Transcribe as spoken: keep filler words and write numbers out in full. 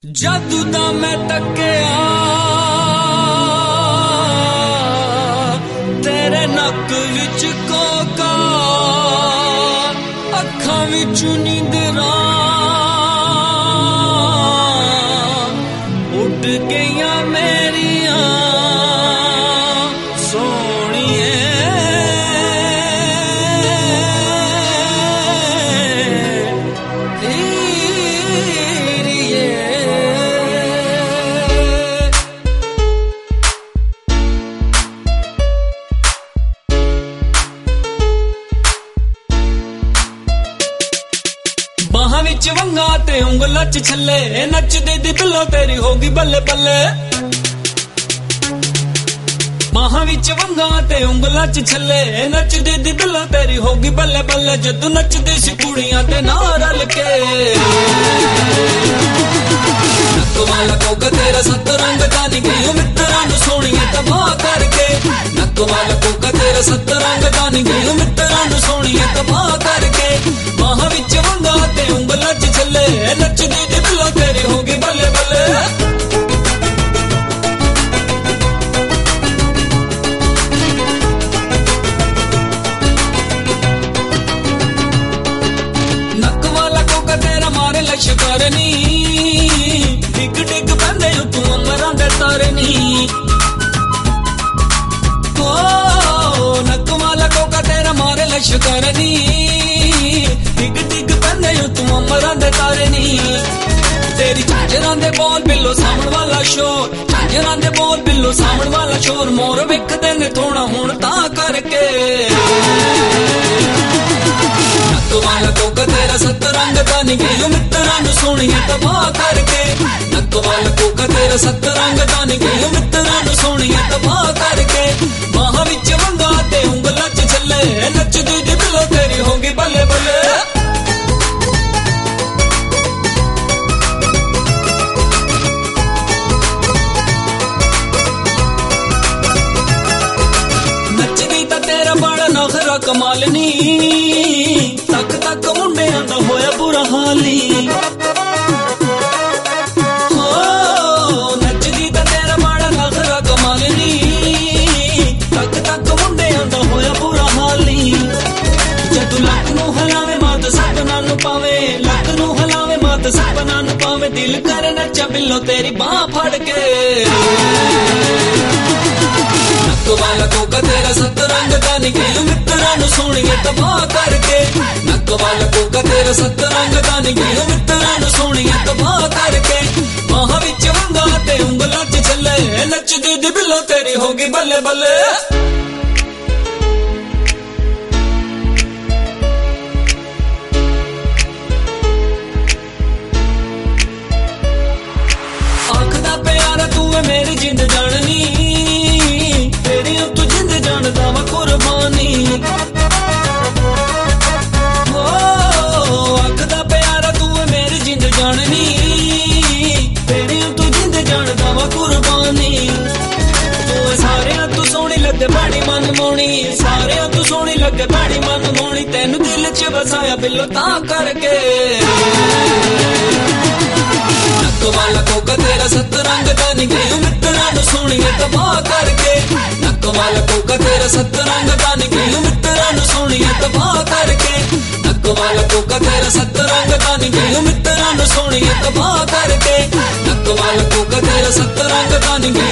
जादू दा मैं तकिया तेरे नक विच कोका अखां विचों नींदरां उड़ गईयां मेरियां सोहणिए बाहां विच वंगा ते उंगलां च छल्ले नचदी दी बिल्लो तेरी होगी बल्ले बल्ले बाहां विच वंगा ते उंगलां च छल्ले नचदी दी बिल्लो तेरी होगी बल्ले बल्ले जदों नचदी सी कुड़ियां ते नाल रल के नक वाला कोका तेरा सत रंग दा नी गई मित्तरां नूं सोहणिए तबाह करके नक वाला कोका तेरा सत रंग दा नी गई मित्तरां नूं सोहणिए तबाह करके बाहां विच वंगा ते उंगलां च छल्ले नचदी दी बिल्लो तेरी होगी बल्ले बल्ले नक वाला कोका तेरा मारे लश्कर नी डिग डिग पैंदे तू अमरां दे तारे नी ओ नक वाला कोका तेरा मारे लश्कर नी डिग डिग पैंदे तू अमरां दे तारे नी तेरी झांजरां दे बोल बिल्लो सावण वाला शोर झांजरां दे बोल बिल्लो सावण वाला शोर मोर विखदे ने थोड़ा हुण तां करके नक वाला कोका तेरा सत रंग दा नी गई मित्तरां नूं सोहणिए तबाह करके नक वाला कोका तेरा सत रंग दा नी गई मित्तरां नूं सोहणिए तबाह करके बाहां विच वंगा ते उंगलां च छल्ले नचदी दी बिल्लो तेरी होगी बल्ले बल्ले नखरा कमाल नी तक तक मुंडियां दा होया बुरा हाली हो नचदी दा तेरा बड़ा नखरा कमाल नी तक तक मुंडियां दा होया बुरा हाली जदू लक नूं हलावे मात सपना नूं पावे लक नूं हलावे मात सपना नूं पावे दिल कर नचा बिल्लो तेरी बाह फड़ के नक वाला कोका तेरा सत रंग दा नी गई मित्तरां नूं सोहणिए तबाह करके नक वाला कोका तेरा सत रंग दा नी गई मित्तरां नूं सोहणिए तबाह करके बाहां विच वंगा ते उंगलां च छल्ले नचदी दी बिल्लो तेरी होगी बल्ले बल्ले आखदा प्यार तू है मेरी जिंद जाननी तेरी तू जिंद जानदा वा कुर्बानी हो आखदा प्यार तू है मेरी जिंद जाननी तेरी तू जिंद जानदा वा कुर्बानी तू सारियां तू सोहनी लगे बड़ी मन मोनी सारियां तू सोहनी लगे बड़ी मन मोनी तैनू दिल च बसाया बिल्लो तां करके नक वाला कोका तेरा सत रंग दा नी गई मित्तरां नूं सोहणिए तबाह करके नक वाला कोका तेरा सत रंग दा नी गई मित्तरां नूं सोहणिए तबाह करके नक वाला कोका तेरा सत रंग दा नी गई मित्तरां नूं सोहणिए तबाह करके नक वाला कोका तेरा सत रंग दा नी